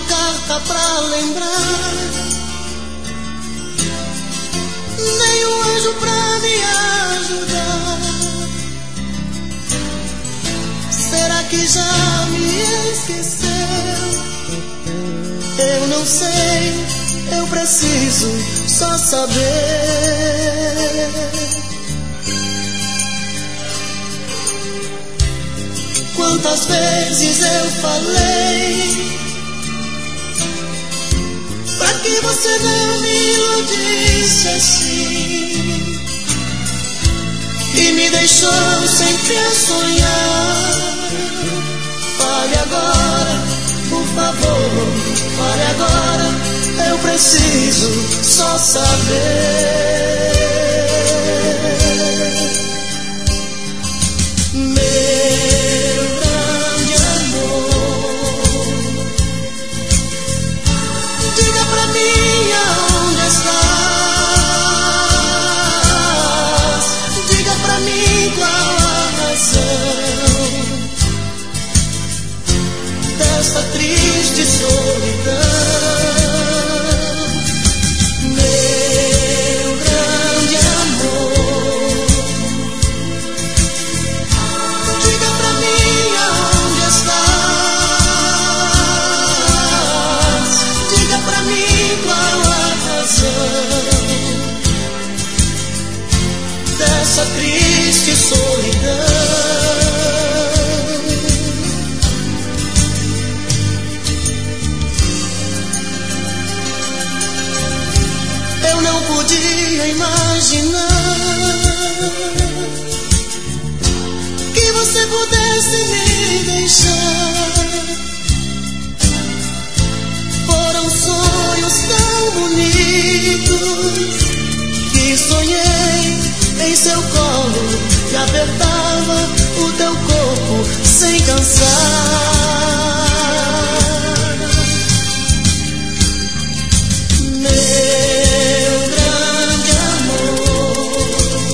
carta pra lembrar, nem um anjo pra me ajudar. Será que já me esqueceu? Eu não sei, eu preciso só saber. Quantas vezes eu falei pra que você não me iludisse assim, e me deixou sempre a sonhar. Fale agora, por favor, fale agora, eu preciso só saber. Meu grande amor, diga pra mim aonde estás, diga pra mim qual a razão desta triste solidão. Meu grande amor, diga pra mim aonde estás, diga pra mim qual a razão dessa triste solidão. Eu não podia imaginar que você pudesse me deixar. Foram sonhos tão bonitos que sonhei em seu colo, que apertava o teu corpo sem cansar. Meu grande amor,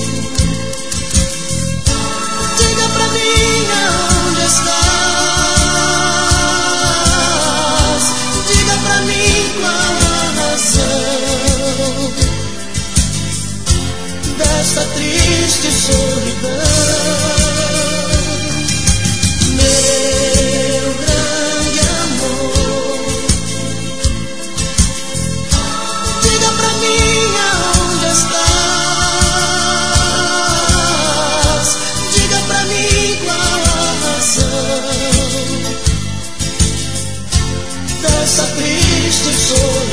diga pra mim aonde estás, diga pra mim qual a razão desta triste solidão. Meu grande amor, diga pra mim aonde estás, diga pra mim qual a razão dessa triste solidão.